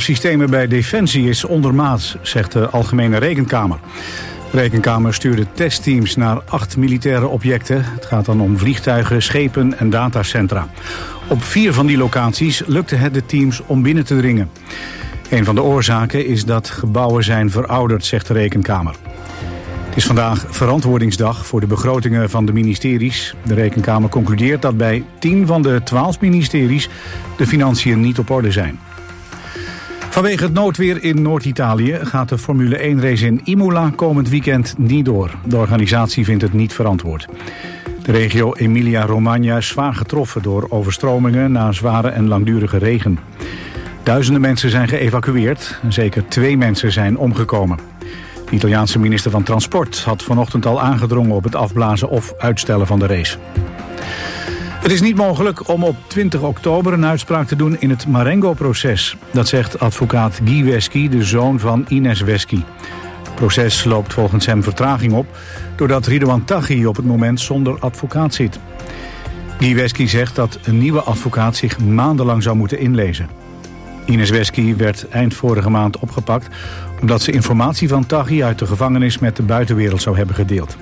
systemen bij Defensie is ondermaats, zegt de Algemene Rekenkamer. De Rekenkamer stuurde testteams naar 8 militaire objecten. Het gaat dan om vliegtuigen, schepen en datacentra. Op 4 van die locaties lukte het de teams om binnen te dringen. Een van de oorzaken is dat gebouwen zijn verouderd, zegt de Rekenkamer. Het is vandaag verantwoordingsdag voor de begrotingen van de ministeries. De Rekenkamer concludeert dat bij 10 van de 12 ministeries de financiën niet op orde zijn. Vanwege het noodweer in Noord-Italië gaat de Formule 1-race in Imola komend weekend niet door. De organisatie vindt het niet verantwoord. De regio Emilia-Romagna is zwaar getroffen door overstromingen na zware en langdurige regen. Duizenden mensen zijn geëvacueerd en zeker 2 mensen zijn omgekomen. De Italiaanse minister van Transport had vanochtend al aangedrongen op het afblazen of uitstellen van de race. Het is niet mogelijk om op 20 oktober een uitspraak te doen in het Marengo-proces. Dat zegt advocaat Guy Wesky, de zoon van Ines Wesky. Het proces loopt volgens hem vertraging op doordat Ridouan Taghi op het moment zonder advocaat zit. Guy Wesky zegt dat een nieuwe advocaat zich maandenlang zou moeten inlezen. Ines Wesky werd eind vorige maand opgepakt omdat ze informatie van Taghi uit de gevangenis met de buitenwereld zou hebben gedeeld.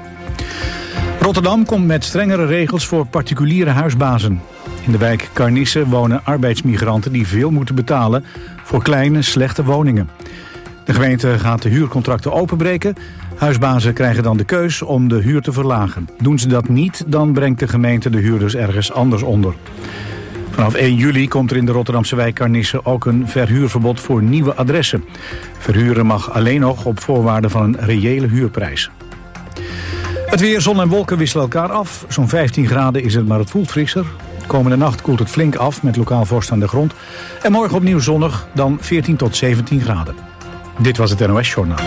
Rotterdam komt met strengere regels voor particuliere huisbazen. In de wijk Carnisse wonen arbeidsmigranten die veel moeten betalen voor kleine, slechte woningen. De gemeente gaat de huurcontracten openbreken. Huisbazen krijgen dan de keus om de huur te verlagen. Doen ze dat niet, dan brengt de gemeente de huurders ergens anders onder. Vanaf 1 juli komt er in de Rotterdamse wijk Carnisse ook een verhuurverbod voor nieuwe adressen. Verhuren mag alleen nog op voorwaarde van een reële huurprijs. Het weer, zon en wolken wisselen elkaar af. Zo'n 15 graden is het, maar het voelt frisser. Komende nacht koelt het flink af met lokaal vorst aan de grond. En morgen opnieuw zonnig, dan 14 tot 17 graden. Dit was het NOS Journaal.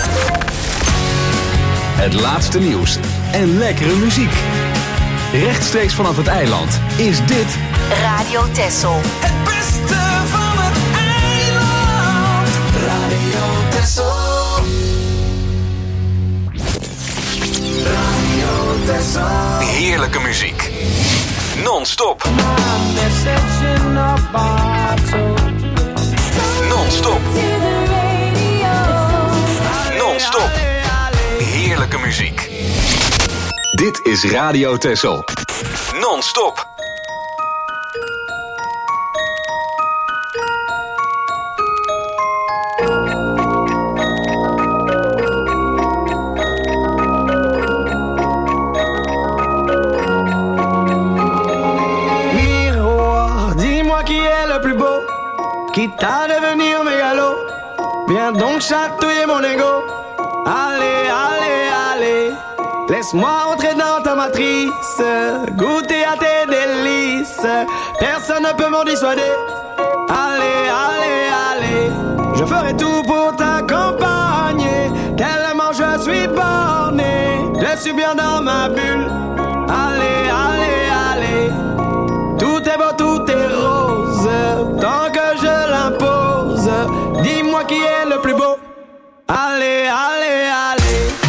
Het laatste nieuws en lekkere muziek. Rechtstreeks vanaf het eiland is dit Radio Texel. Het beste van het eiland. Radio Texel. Radio Texel. heerlijke muziek. Non-stop. Non-stop. Non-stop. Heerlijke muziek. Dit is Radio Texel. Non-stop. Quitte à devenir mégalo, viens donc chatouiller mon ego. Allez, allez, allez, laisse-moi entrer dans ta matrice, goûter à tes délices, personne ne peut m'en dissuader. Allez, allez, allez, je ferai tout pour t'accompagner, tellement je suis borné, je suis bien dans ma bulle. Allez, allez, allez, tout est beau, tout est rose, tant que je l'impose. Dis-moi qui est le plus beau. Allez, allez, allez.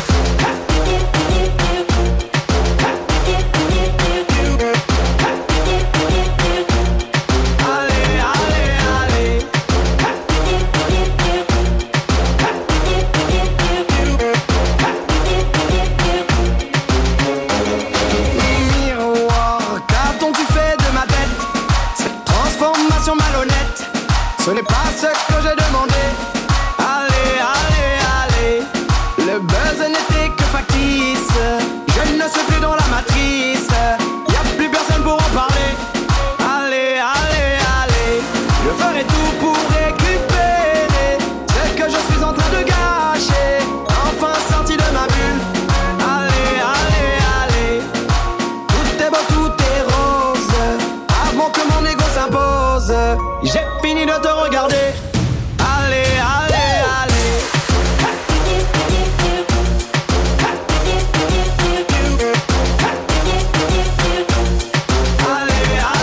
Ce n'est pas ce que j'ai demandé. Allez, allez, allez. Le buzz n'était que factice. Je ne suis plus dans la matrice. Y'a plus personne pour en parler. Allez, allez, allez. Je ferai tout pour récupérer ce que je suis en train de gâcher. Enfin sorti de ma bulle. Allez, allez, allez. Tout est beau, tout est rose. Avant que mon ego s'impose, j'ai fini de te regarder. Allez, allez, allez. Allez,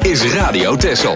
is Radio Texel.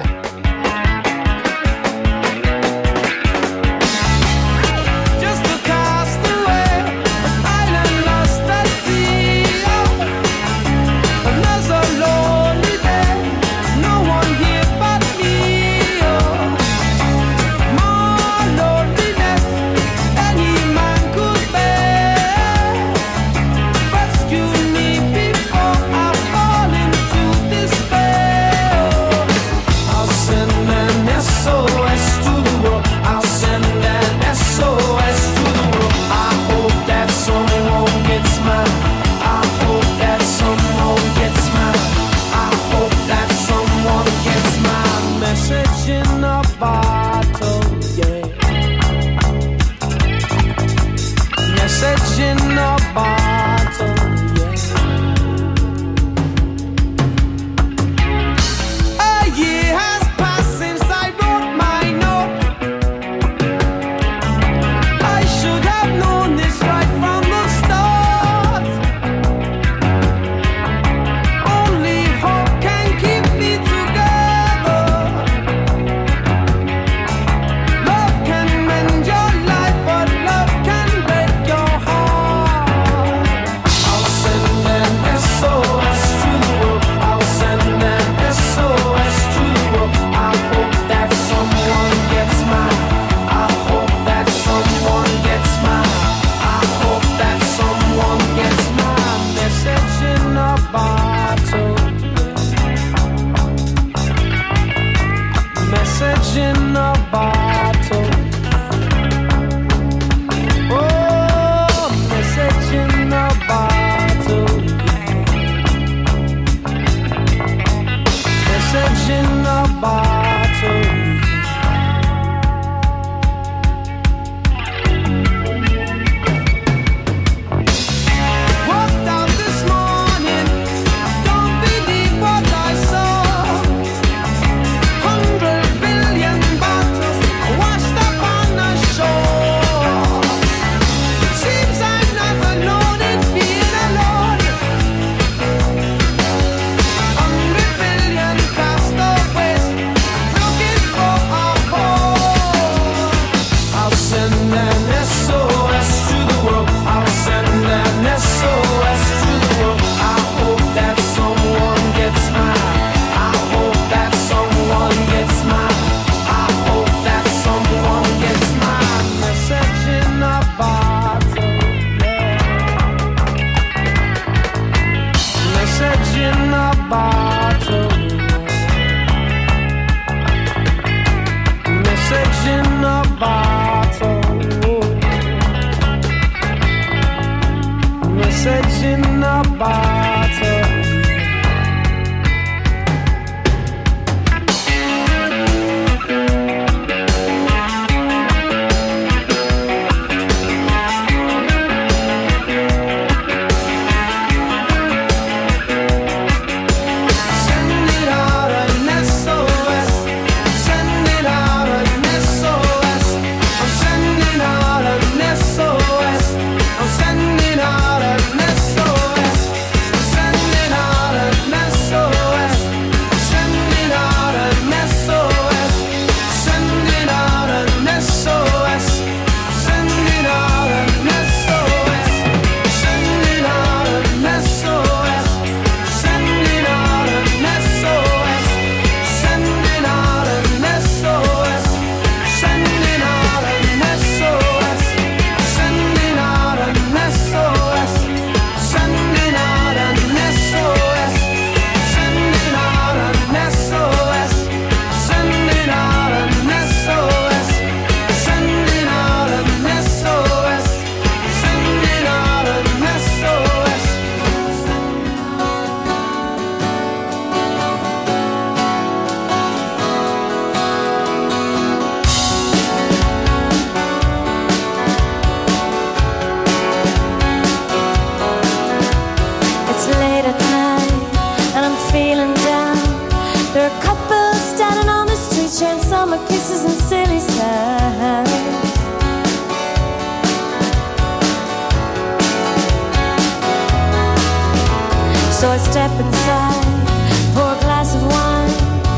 So I step inside, pour a glass of wine,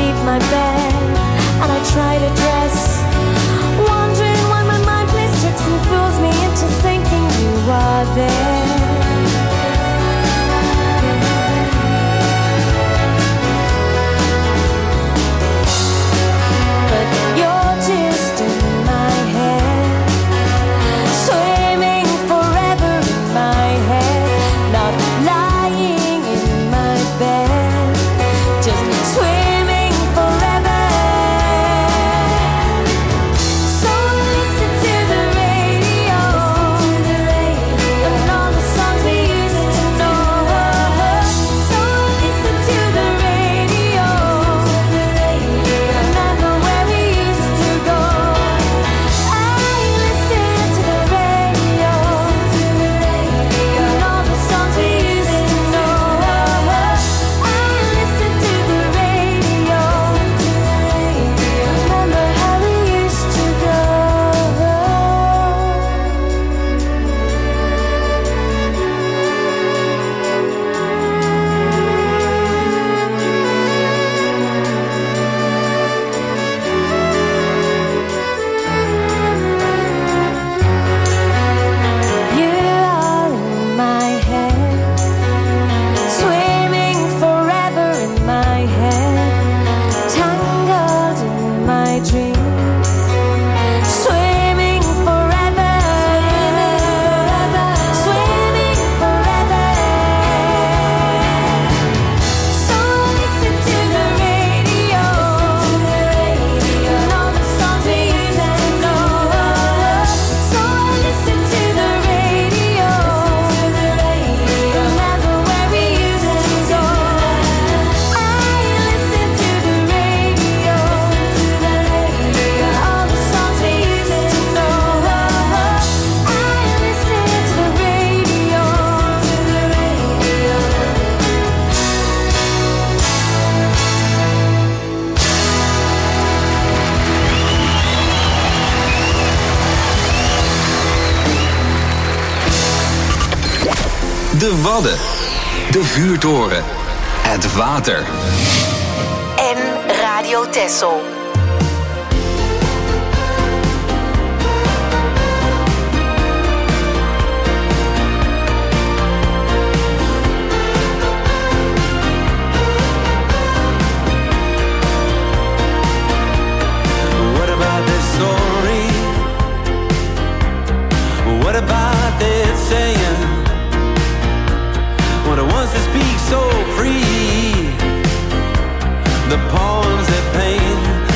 leave my bed and I try to dress, wondering why my mind plays tricks and fools me into thinking you are there. But you're just in my head, swimming forever in my head, not lying in my bed, just swimming forever. So listen to the radio, and all the songs we used to know. So listen to the radio, remember where we used to go. I listen to the radio, and all the songs we used to know. I listen to the radio, remember how we used to go. You are in my head, swimming forever in my head, tangled in my dreams, swimming forever, swimming forever. So listen to the radio, and all the songs we used to know. So listen to the radio, remember where we used to go. I listen to the radio, all the songs we used to know. I listen to the radio. De Wadden. De Vuurtoren. Het water. En Radio Texel. What about this story? What about this saying? When it wants to speak so free, the poems that paint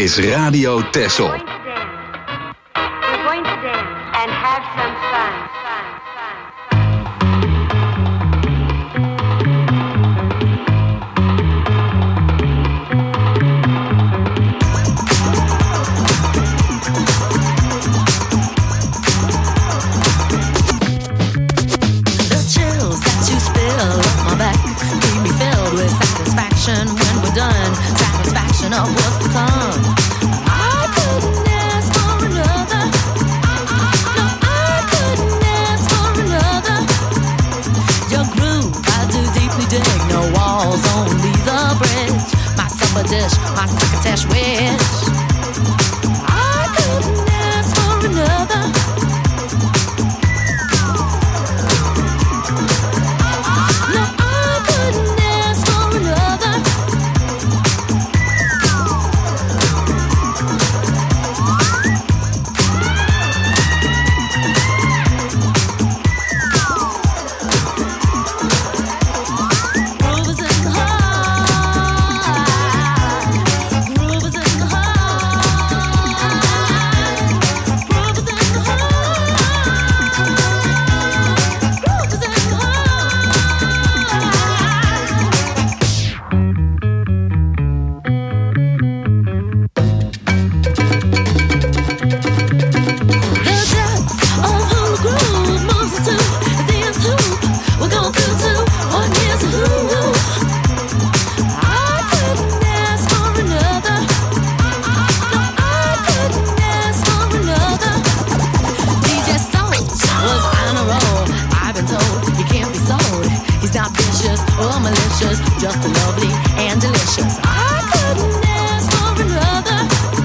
is Radio Texel. We're going to dance and have some fun. The chills that you spill up my back keep me filled with satisfaction when we're done. Satisfaction of what's to come. I couldn't ask for another. No, I couldn't ask for another. Your groove, I do deeply dig. No walls, only the bridge. My supper dish, my crocketesh wish. I couldn't ask for another. No, I couldn't ask for another. Groove is in the heart. Groove is in the heart. Groove is in the heart. Groove is in the heart. The depth of who the groove moves us to is the end hoop. We're going through to what is who. I couldn't ask for another. No, I couldn't ask for another. DJ Soul was on a roll. I've been told he can't be sold. He's not vicious or malicious, just lovely and delicious. I couldn't ask for another.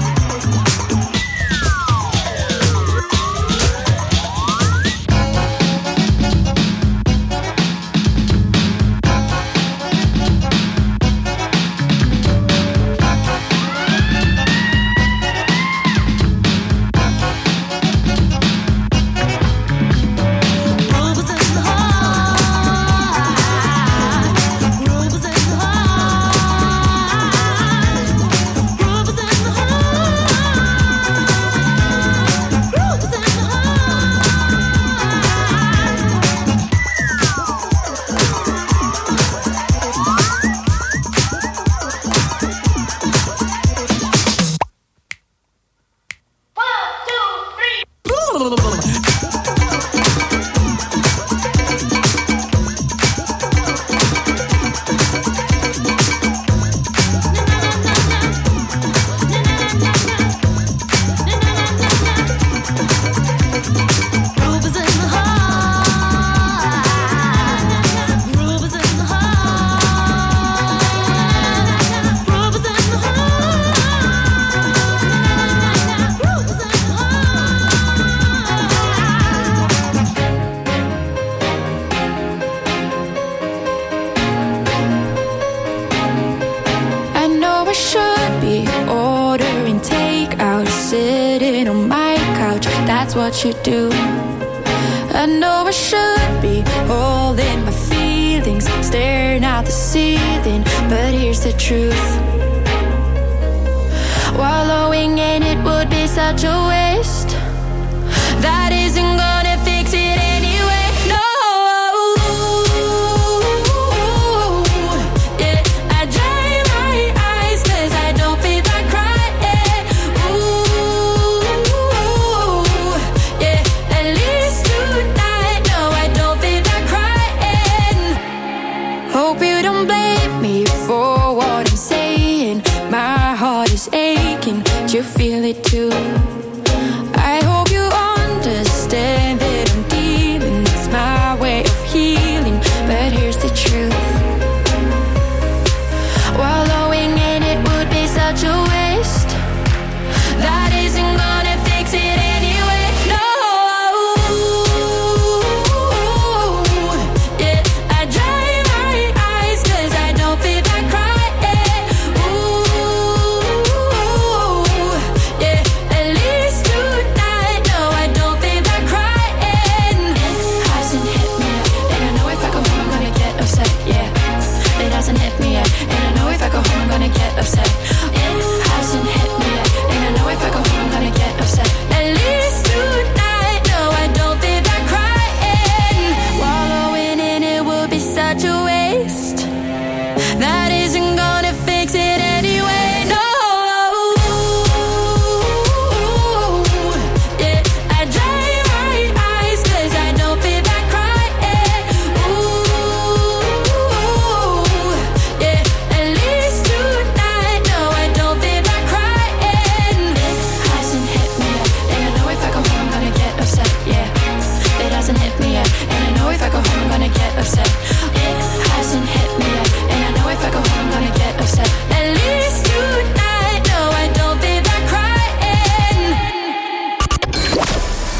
Groove is in the heart. Groove is in the heart. Groove is in the heart. Groove is in the Groove is in the heart. Groove is in the heart. Groove is in the heart. Groove is in the I know I should be ordering takeout, sitting on my couch, that's what you do. I know I should be holding my feelings, staring at the ceiling, but here's the truth. Wallowing in it would be such a waste. That isn't gonna fix it anyway. No. Yeah, I dry my eyes 'cause I don't feel like crying. Ooh, yeah, at least tonight. No, I don't feel like crying. Hope you don't blame me for what I'm saying. My heart is aching, do you feel it too?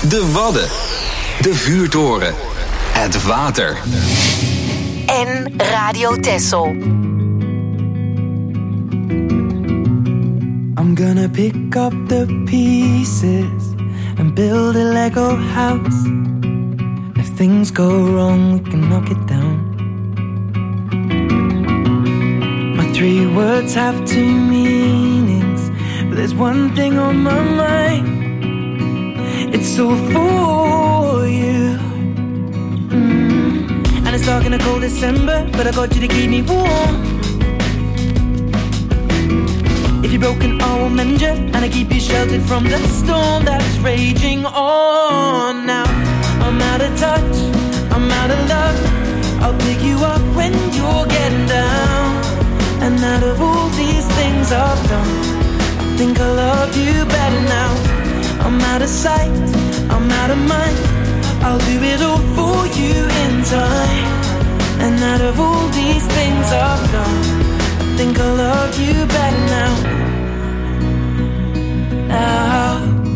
De Wadden. De vuurtoren. Het water. En Radio Texel. I'm gonna pick up the pieces and build a Lego house. If things go wrong, we can knock it down. My 3 words have 2 meanings, but there's one thing on my mind. It's all for you. And it's dark in a cold December, but I got you to keep me warm. If you're broken, I will mend you, and I keep you sheltered from the storm that's raging on. Now I'm out of touch, I'm out of love. I'll pick you up when you're getting down. And out of all these things I've done, I think I love you better now. I'm out of sight, I'm out of mind. I'll do it all for you in time. And out of all these things I've done, I think I love you better now. Now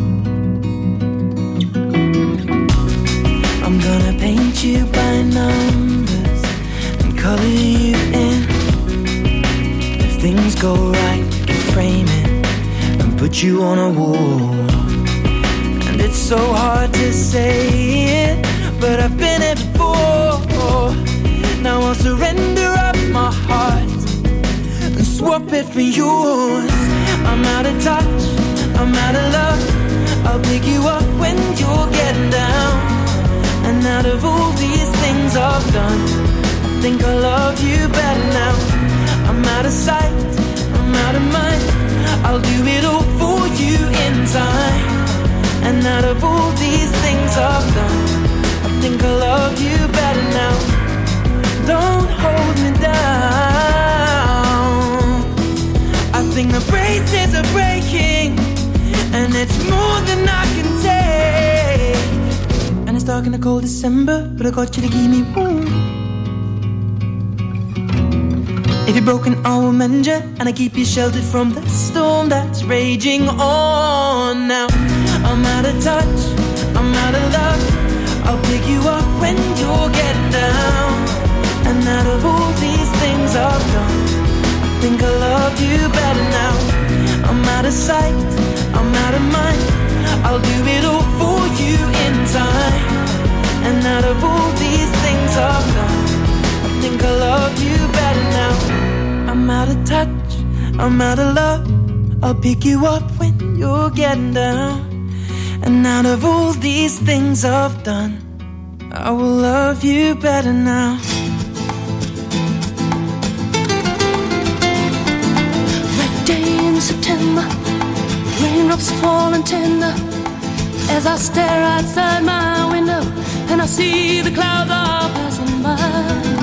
I'm gonna paint you by numbers and color you in. If things go right, we can frame it and put you on a wall. And it's so hard to say it, but I've been it before. Now I'll surrender up my heart and swap it for yours. I'm out of touch, I'm out of love. I'll pick you up when you're getting down. And out of all these things I've done, I think I love you better now. I'm out of sight, I'm out of mind. I'll do it all for you in time. And out of all these things I've done, I think I love you better now. Don't hold me down. I think the braces are breaking, and it's more than I can take. And it's dark in the cold December, but I got you to keep me warm. If you're broken, I will mend you, and I keep you sheltered from the storm that's raging on. Now I'm out of touch, I'm out of love. I'll pick you up when you're getting down. And out of all these things I've done, I think I love you better now. I'm out of sight, I'm out of mind. I'll do it all for you in time. And out of all these things I've done, I think I love you better now. I'm out of touch, I'm out of love. I'll pick you up when you're getting down. And out of all these things I've done, I will love you better now. Red day in September, raindrops falling tender as I stare outside my window and I see the clouds are passing by.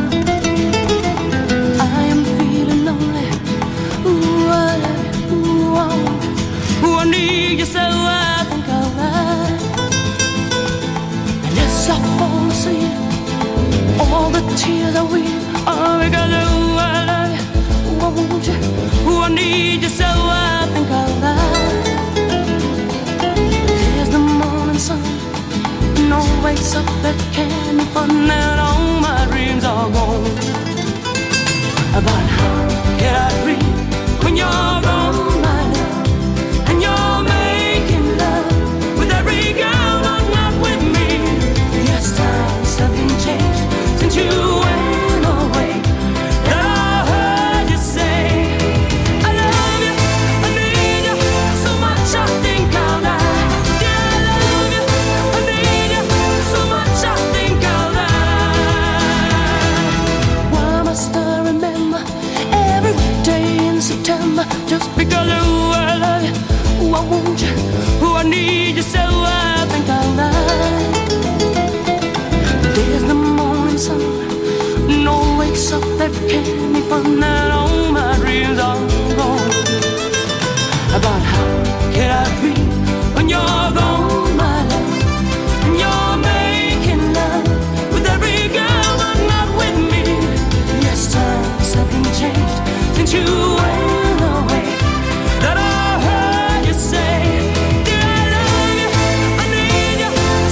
I am feeling lonely. Ooh, I love you. Ooh, I want you. Ooh, I need you so I think I'll lie. And as I fall asleep, all the tears I weep are because ooh, I love you. Ooh, I want you. Ooh, I need you so I think I'll lie. There's the morning sun, no wakes up that candy fun, and all my dreams are gone. But how can I dream when you're gone, my love? And you're making love with every girl, but not with me. Yes, time, something changed since you went away. And I heard you say, I love you, I need you so much I think I'll die. Yeah, I love you, I need you so much I think I'll die. Why must I remember every day in September just because ooh, I love you, ooh, I want you, ooh, I need you so I think I'll lie. There's the morning sun, no wakes up that candy fun, and all my dreams are gone. About how can I dream when you're gone, my love? And you're making love with every girl, but not with me. Yes, time, something changed since you went away. That I heard you say, dear, I love you, I need you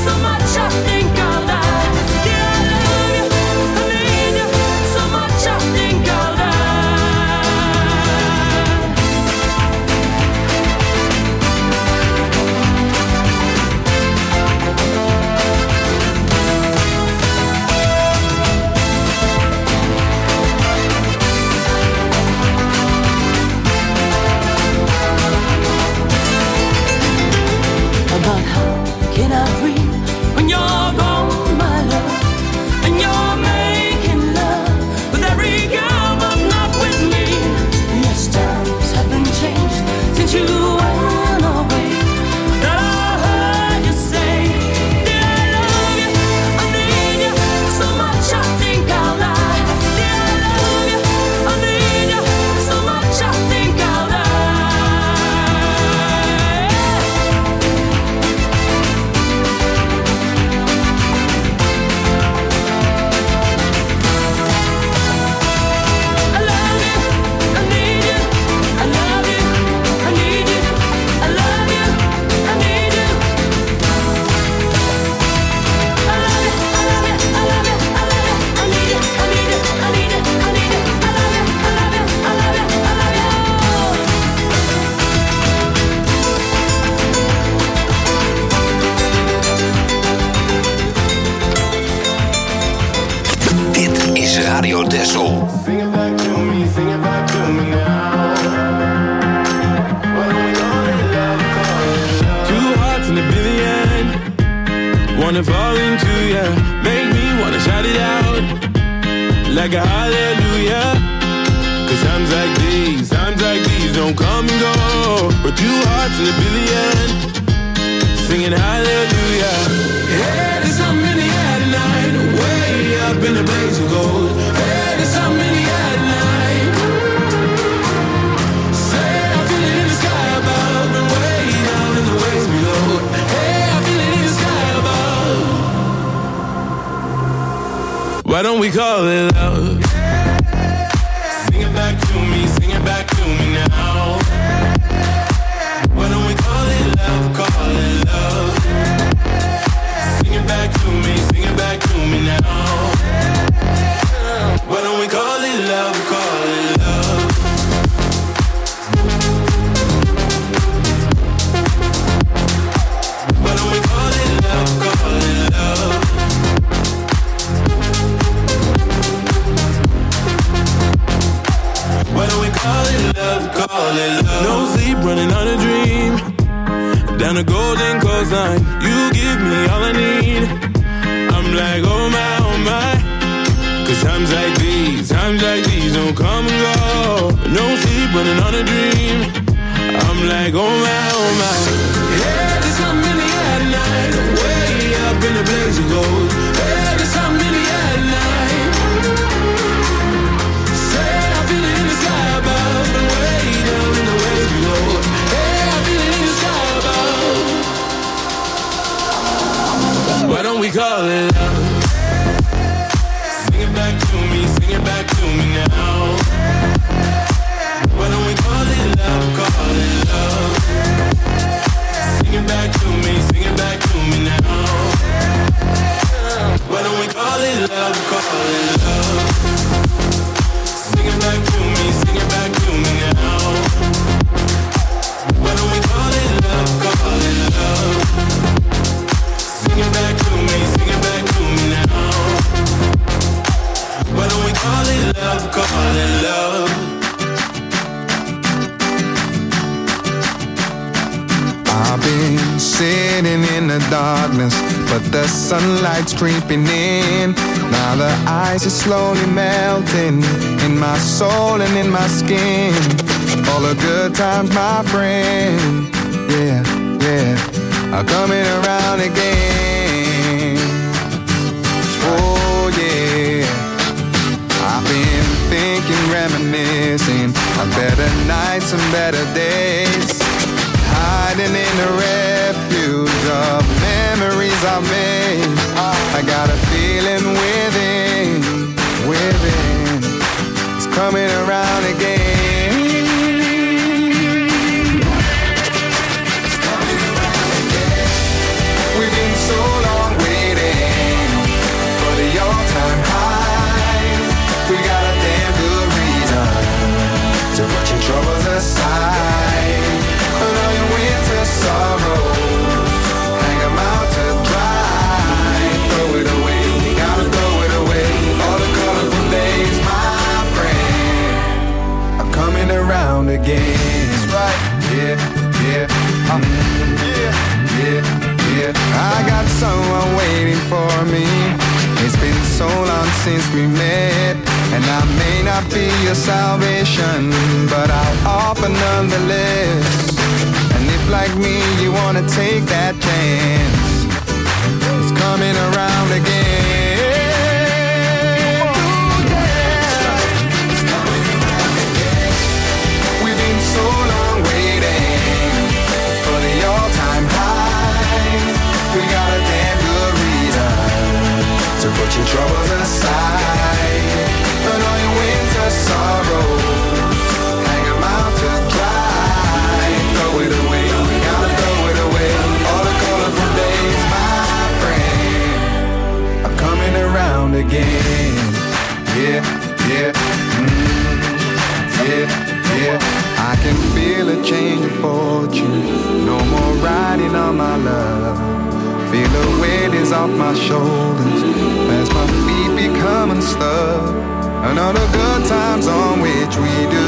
Texel. Sing it back to me, sing it back to me now. What do we call it, love, call it love? Two hearts in a billion, wanna fall into ya, make me wanna shout it out, like a hallelujah. Cause times like these don't come and go. But two hearts in a billion, singing hallelujah. Hey, there's something in the air tonight, way up in the blaze of gold. Hey, there's something in the air tonight. Say I feel it in the sky above, and way down in the waves below. Hey, I feel it in the sky above. Why don't we call it love? Sing it back to me, sing it back to me now. Why don't we call it love, call it love? Sing it back to me, sing it back to me now. Why don't we call it love, call it love? Why don't we call it love, call it love? Why don't we call it love, call it love? No sleep, running on a dream, down the golden coastline, you give me all I need. I'm like, oh my. Cause times like these don't come and go. No sleep, running on a dream, I'm like, oh my. Yeah, there's something in the air tonight, way up in the blaze of gold. Yeah, there's something in the air tonight. Say I feel it in the sky above, and way down in the waves below. Hey, I feel it in the sky above. Why don't we call it love? Sing it back to me, sing it back to me now. Why don't we call it love, call it love? Sing it back to me, sing it back to me now. Why don't we call it love, call it love? Sing it back to me, sing it back to me now. Why don't we call it love, call it love? Sing it back to me, sing it back to me now. Why don't we call it love, call it love? I've been sitting in the darkness, but the sunlight's creeping in. Now the ice is slowly melting in my soul and in my skin. All the good times, my friend, yeah, are coming around again. Oh yeah, I've been thinking, reminiscing of better nights and better days, hiding in the refuge of memories I've made. I got a feeling within, it's coming around again. We've been so long waiting for the all-time high. We got a damn good reason to put your troubles aside. And all your winter sorrows, hang them out to dry. Throw it away, you gotta throw it away. All the colorful days, my friend, are coming around again. That's right, yeah. I got someone waiting for me. It's been so long since we met, and I may not be your salvation, but I'll offer nonetheless. And if like me you wanna take that chance, it's coming around again. Ooh, yeah. It's coming around again. We've been so long waiting for the all-time high. We got a damn good reason to put your troubles aside. And all your winter sorrows, hang them out to dry. Throw it away, you gotta throw it away. All the colorful days, my friend, are coming around again. Yeah. I can feel a change of fortune. No more riding on my love. Feel the weight is off my shoulders as my feet become unstuck. and all the good times on which we do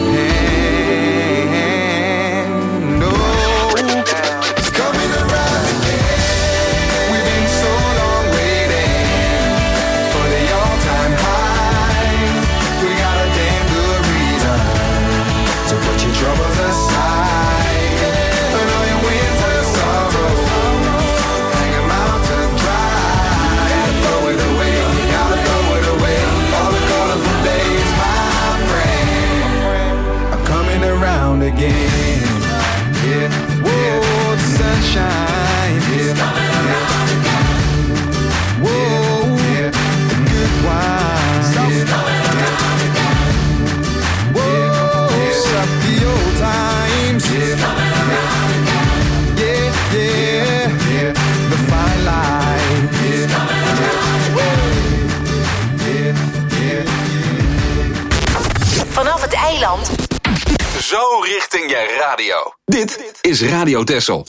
depend. Oh, it's coming around again. We've been so long waiting for the all-time high. We got a damn good reason to put your troubles aside, and all your winter sorrows, hang 'em out to dry. Throw it away, you gotta throw it away. All the colorful days, my friend, are coming around again. Yeah, whoa, the sunshine, yeah, coming around again. Whoa, yeah, the good wine, yeah, coming around again. Whoa, stop the old times, yeah, coming around again. Yeah, yeah, yeah, the fine line, yeah, coming around again. Yeah, yeah, yeah. Vanaf het eiland. Zo richting je radio. Dit is Radio Texel.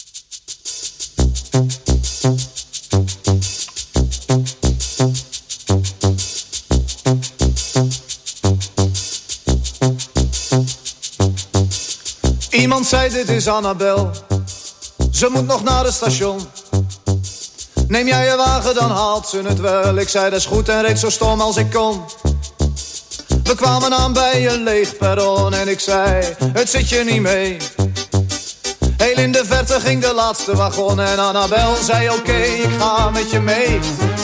Iemand zei dit is Annabel, ze moet nog naar het station. Neem jij je wagen, dan haalt ze het wel. Ik zei dat is goed en reed zo stom als ik kon. We kwamen aan bij een leeg perron en ik zei, het zit je niet mee. Heel in de verte ging de laatste wagon en Annabel zei oké, ik ga met je mee.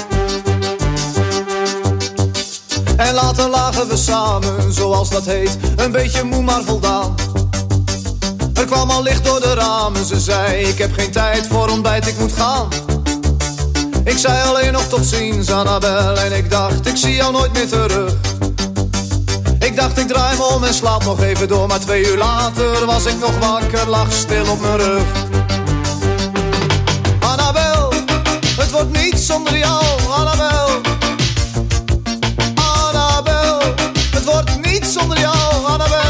En later lagen we samen, zoals dat heet, een beetje moe maar voldaan. Er kwam al licht door de ramen, ze zei, ik heb geen tijd voor ontbijt, ik moet gaan. Ik zei alleen nog tot ziens, Annabel, en ik dacht, ik zie jou nooit meer terug. Ik dacht, ik draai me om en slaap nog even door, maar 2 uur later was ik nog wakker, lag stil op mijn rug. Annabel, het wordt niet zonder jou, Annabel. Annabel, het wordt niet zonder jou, Annabel.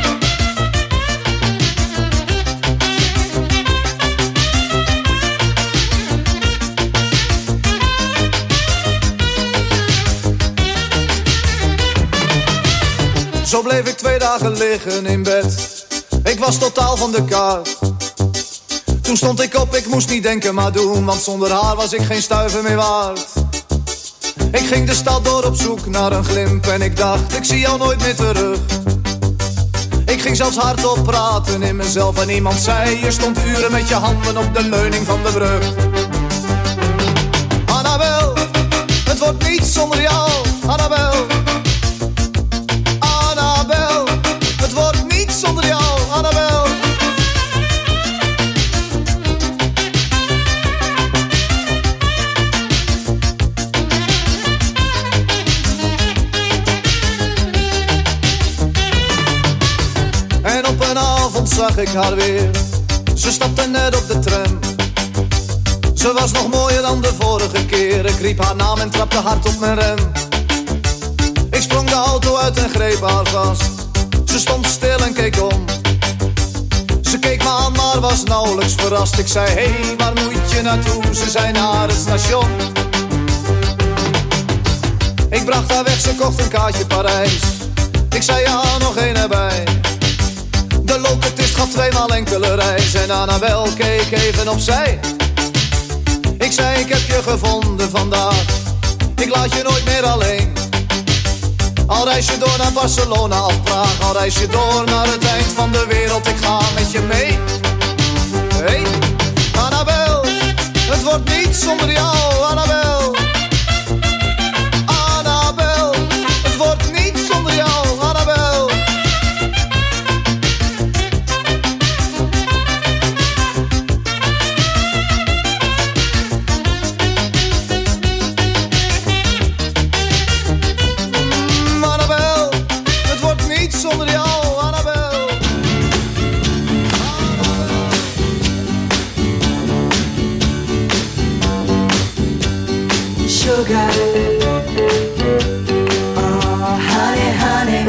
Zo bleef ik 2 dagen liggen in bed. Ik was totaal van de kaart. Toen stond ik op, ik moest niet denken maar doen, want zonder haar was ik geen stuiver meer waard. Ik ging de stad door op zoek naar een glimp en ik dacht, ik zie jou nooit meer terug. Ik ging zelfs hardop praten in mezelf en iemand zei, je stond uren met je handen op de leuning van de brug. Annabel, het wordt niet zonder jou, Annabel. Annabel, het wordt niet zonder jou, Annabel. En op een avond zag ik haar weer. Ze stapte net op de tram. Ze was nog mooier dan de vorige keer. Ik riep haar naam en trapte hard op mijn rem. Ik sprong de auto uit en greep haar vast. Ze stond stil en keek om. Ze keek me aan, maar was nauwelijks verrast. Ik zei, hey, waar moet je naartoe? Ze zei, naar het station. Ik bracht haar weg, ze kocht een kaartje Parijs. Ik zei, ja, nog 1 erbij. De locatist gaf 2 maal enkele reis. En Annabel keek even opzij. Ik zei, ik heb je gevonden vandaag. Ik laat je nooit meer alleen. Al reis je door naar Barcelona of Praag, al reis je door naar het eind van de wereld, ik ga met je mee. Hey, Annabel, het wordt niet zonder jou, Annabel. Annabel, het wordt niet zonder jou, Annabel. Zonder jou, Annabel. Sugar, oh honey, honey,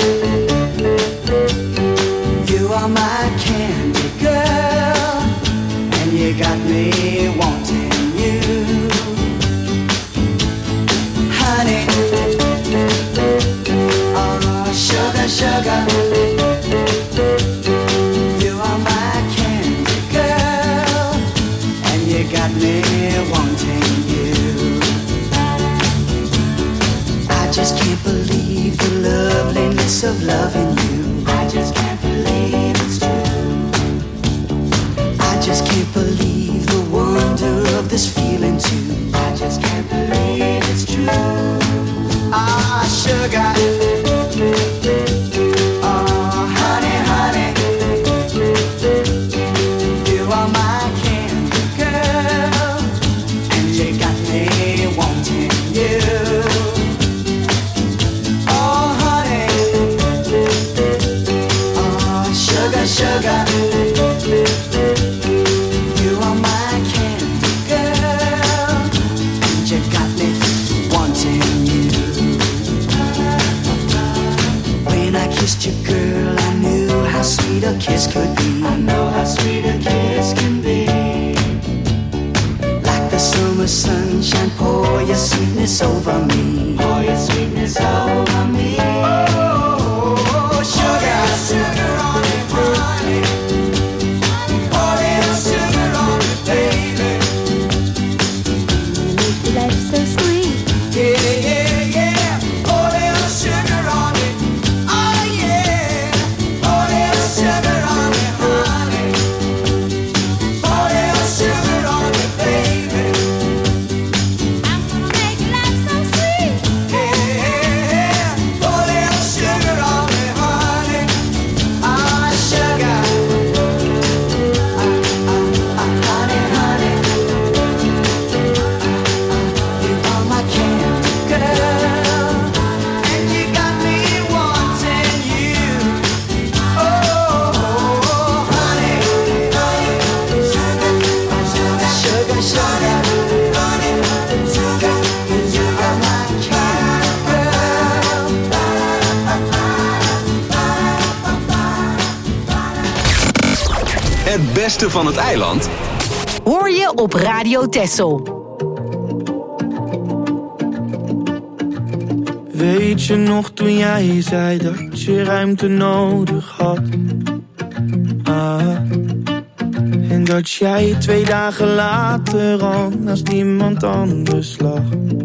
you are my candy girl, and you got me wanting you, honey. bliss of loving you. I just can't believe it's true. I just can't believe the wonder of this feeling too. I just can't believe it's true. Ah, sugar. Oh, honey, honey. You are my candy girl, and you got me wanting you. Oh, honey. Oh, sugar, sugar. You are my candy girl, and you got me wanting you. When I kissed you, girl, I knew how sweet a kiss could be. I know how sweet a kiss can be. Like the summer sunshine, pour your sweetness over me. Pour your sweetness over me. Oh, sugar, sugar on it, honey. Pour little sugar on it, baby. Make life so sweet. Yeah, yeah, yeah. Pour little sugar on it. Oh, yeah. Pour little sugar on it, honey. Pour little sugar on it, baby. I'm gonna make life so sweet. Yeah, pour little sugar on it, honey. Ah, sugar. Honey, honey. You are my candy girl, and you got me wanting you. Oh, honey, sugar, sugar, sugar, honey, sugar, you are my candy girl. Het beste van het eiland Hoor je op Radio Texel. Weet je nog toen jij zei dat je ruimte nodig had? En dat jij 2 dagen later al naast iemand anders lag.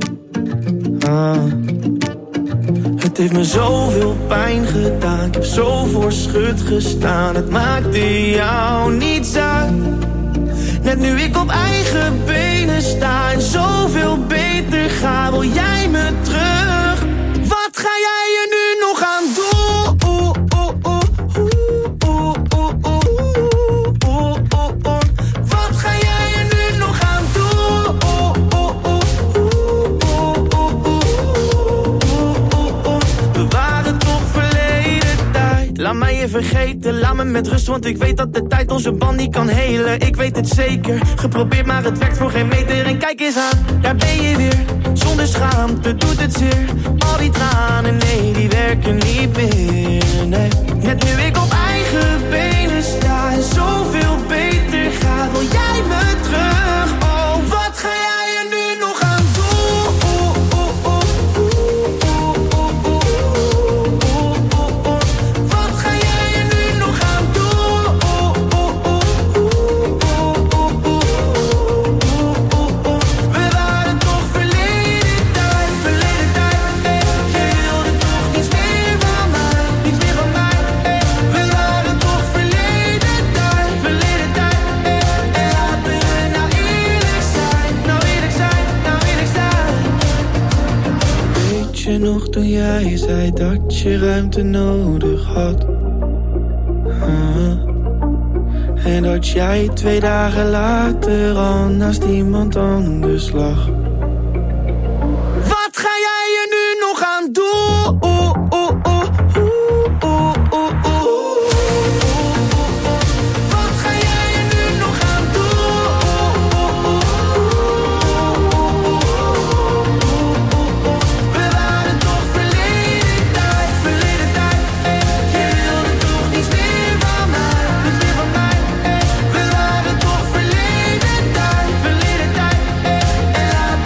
Het heeft me zoveel pijn gedaan, ik heb zo voor schut gestaan. Het maakte jou niets uit. Net nu ik op eigen benen sta en zoveel beter ga, wil jij me terug? Wat ga jij er nu nog aan doen? Wat ga jij er nu nog aan doen? We waren toch verleden tijd. Laat mij je vergeten, laat me met rust, want ik weet dat de tijd onze band niet kan helen. Ik weet het zeker, geprobeerd maar het werkt voor geen meter. En kijk eens aan, daar ben je weer. Zonder schaamte doet het zeer. Al die tranen, nee, die werken niet meer, nee. Net nu ik op eigen benen sta en zoveel beter ga, wil jij me terug? Oh, wat ga jij er nu nog aan doen? Wat ga jij er nu nog aan doen? We waren toch verleden tijd, jij wilde toch niets meer van mij, niets meer van mij. We waren toch verleden tijd, en laten we nou eerlijk zijn, nou eerlijk zijn, nou eerlijk zijn. Weet je nog toen jij zei dat je ruimte nodig had? En dat jij 2 dagen later al naast iemand anders lag. Wat ga jij er nu nog aan doen? Wat ga jij er nu nog aan doen? We waren toch verleden tijd, jij wilde toch niets meer van mij, niets meer van mij. We waren toch verleden tijd, en laten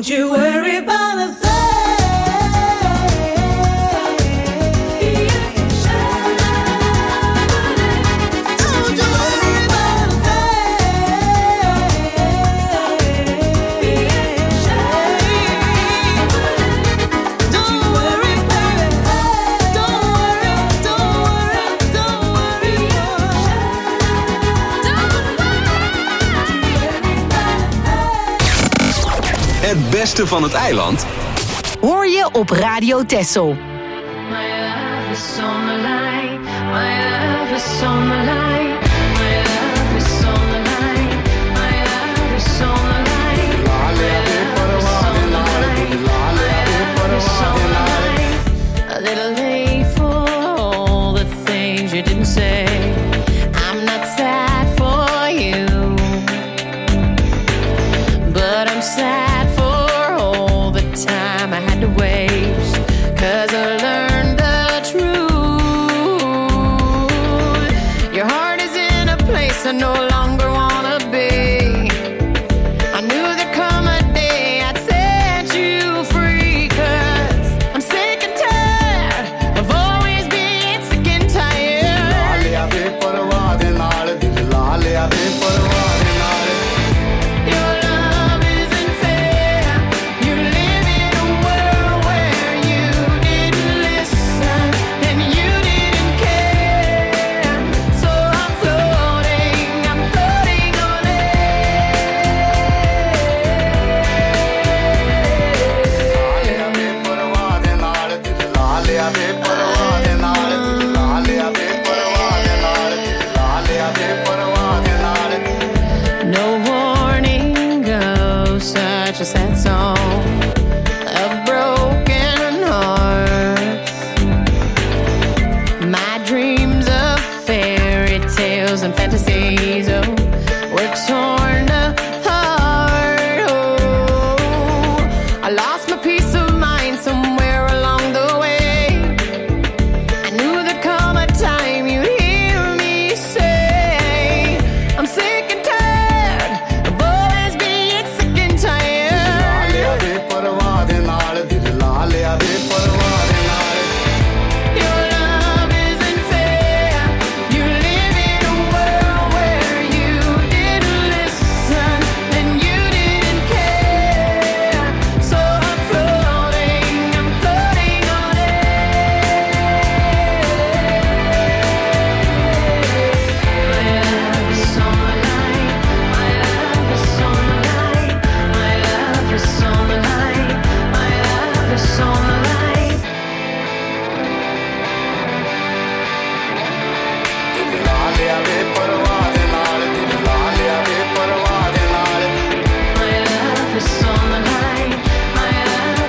Don't you worry about a thing. Don't you worry about a thing. Don't you worry, baby. Don't worry, don't worry, don't worry. Het beste van het eiland Hoor je op Radio Texel. My love is on the line. My love is on the line. My love is on the line. My love is on the line. My love is on the line. My love is on the line. A little late for all the things you didn't say. I'm not sad for you, but I'm sad for all the time I had to waste. 'Cause I learned the truth. Your heart is in a place I no longer wanna be. I knew there'd come a day I'd set you free. 'Cause I'm sick and tired of always being sick and tired. Your love isn't fair. You live in a world where you didn't listen and you didn't care. So I'm floating on no warning goes such a sad song of broken hearts. My dreams of fairy tales and fantasies, oh, were torn apart. Oh, I lost my peace of mind somewhere along the way. I knew there'd come a time you'd hear me say, I'm sick and tired of always being sick and tired. Your love isn't fair. You live in a world where you didn't listen and you didn't care. So I'm floating on My love is on the line. My love is on the line. My love is on the line. My love is on the line. My love is on the line. My love.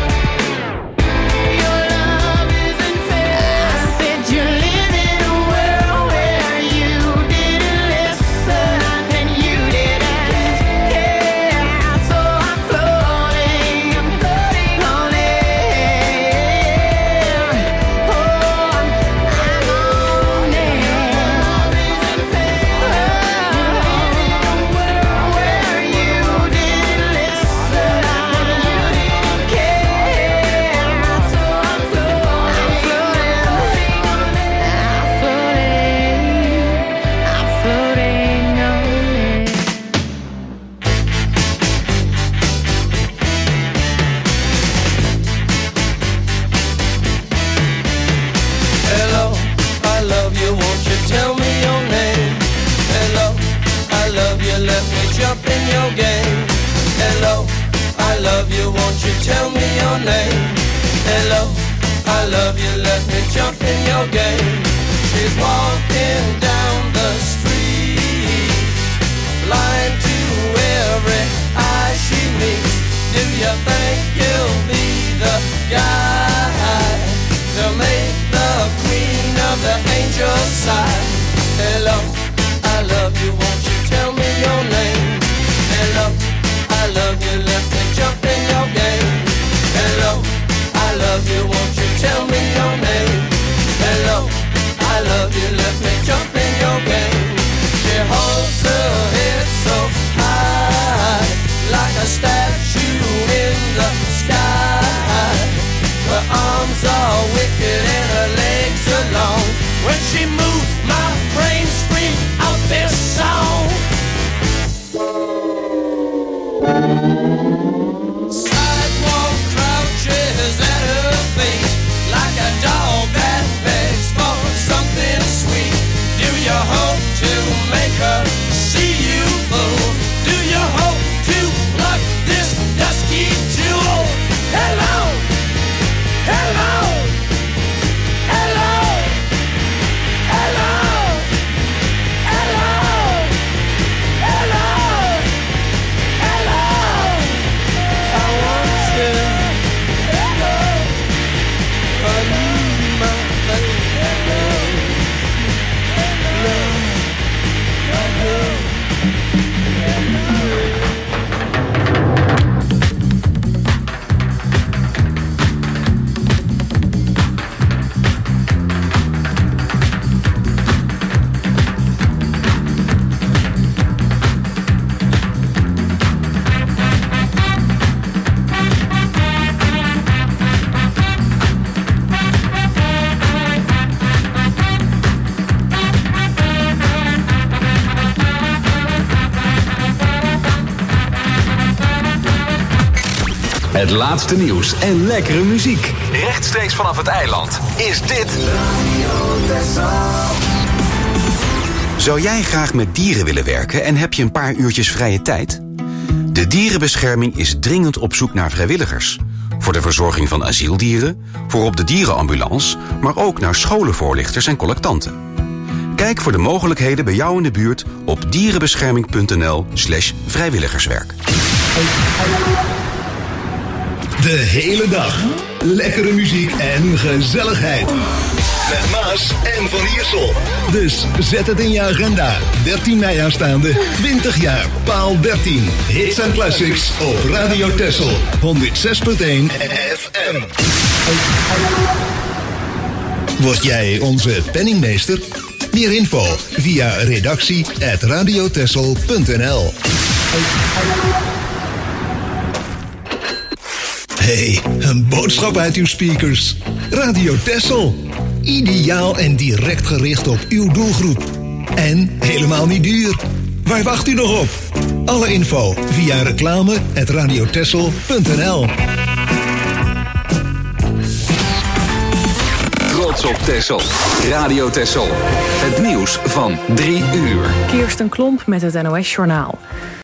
Your love isn't fair. I said you live in a world where you didn't listen and you didn't care. So I'm floating on air. Oh, I'm on air. Your love isn't fair. You live in a world where you didn't listen and you didn't care. So I'm floating on air. Hello, I love you, won't you tell me your name? Hello, I love you, let me jump in your game. Hello, I love you, won't you tell me your name? Hello, I love you, let me jump in your game. She's walking down the street, blind to every eye she meets. Do you think you'll be the guy to make the queen of the angels sigh? Hello, I love you, won't you tell me your name? Hello, I love you, let me jump in your game. Hello, I love you, won't you tell me your name? Hello, I love you, let me jump in your game. Het laatste nieuws en lekkere muziek. Rechtstreeks vanaf het eiland is dit Zou jij graag met dieren willen werken en heb je een paar uurtjes vrije tijd? De Dierenbescherming is dringend op zoek naar vrijwilligers. Voor de verzorging van asieldieren, voor op de dierenambulance, maar ook naar scholenvoorlichters en collectanten. Kijk voor de mogelijkheden bij jou in de buurt op dierenbescherming.nl/vrijwilligerswerk. De hele dag. Lekkere muziek en gezelligheid. Met Maas en Van Iersel. Dus zet het in je agenda. 13 mei aanstaande, 20 jaar, paal 13. Hits en classics op Radio Texel. 106.1 FM. Word jij onze penningmeester? Meer info via redactie@radiotexel.nl. Hey, een boodschap uit uw speakers. Radio Texel. Ideaal en direct gericht op uw doelgroep. En helemaal niet duur. Waar wacht u nog op? Alle info via reclame@radiotexel.nl. Trots op Texel. Radio Texel. Het nieuws van 3 uur. Kirsten Klomp met het NOS-journaal.